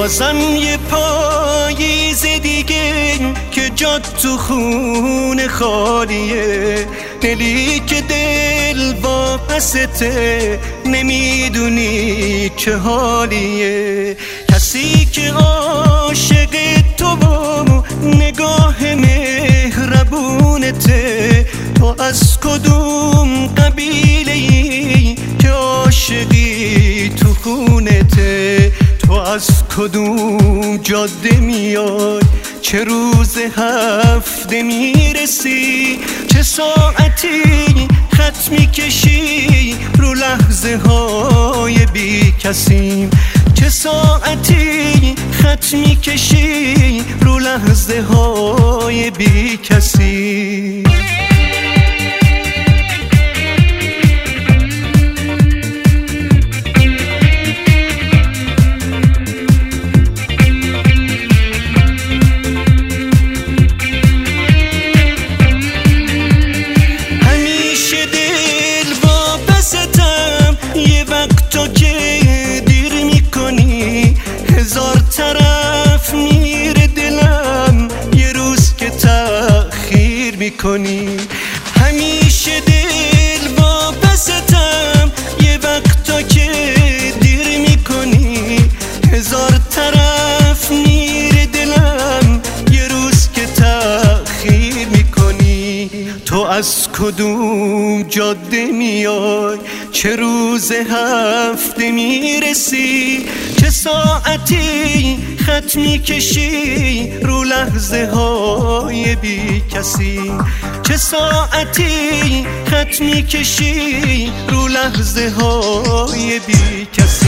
بازم یه پاییز دیگه که جات تو خون خالیه، دلی که دل واپسته نمیدونی چه حالیه. کسی که عاشق تو و نگاه مهربونته، تو از کدوم قبیله‌ای که عاشقی تو خونته؟ تو از کدوم جاده میای، چه روز هفته میرسی، چه ساعتی خط میکشی رو لحظه های بی کسیم، چه ساعتی خط میکشی رو لحظه های بی کسی. هزار طرف میره دلم یه روز که تأخیر میکنی، همیشه دل واپستم یه وقتا که دیر میکنی. هزار طرف میره دلم یه روز که تأخیر میکنی. تو از کدوم جاده میای، چه روز هفته میرسی، چه ساعتی خط میکشی رو لحظه های بی کسی، چه ساعتی خط میکشی رو لحظه های بی کسی.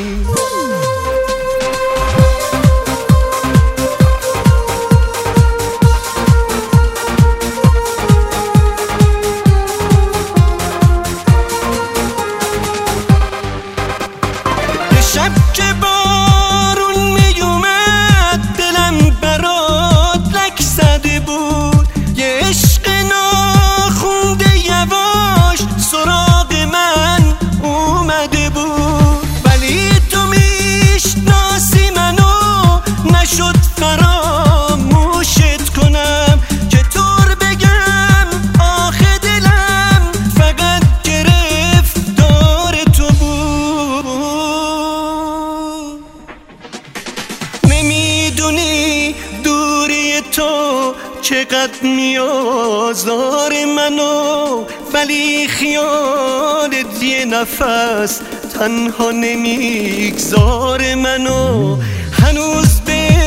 شب که بارون میومد دلم برات لک زده بود، یه عشق ناخونده یواش سراغ من اومده بود، ولی تو میشناسی منو نشد فراموشت کنم. چطور بگم آخه دلم فقط گرفتار تو بود. نمیدونی دوری تو چقدر میازار منو، ولی خیالت یه نفس تنها نمیگذار منو. هنوز به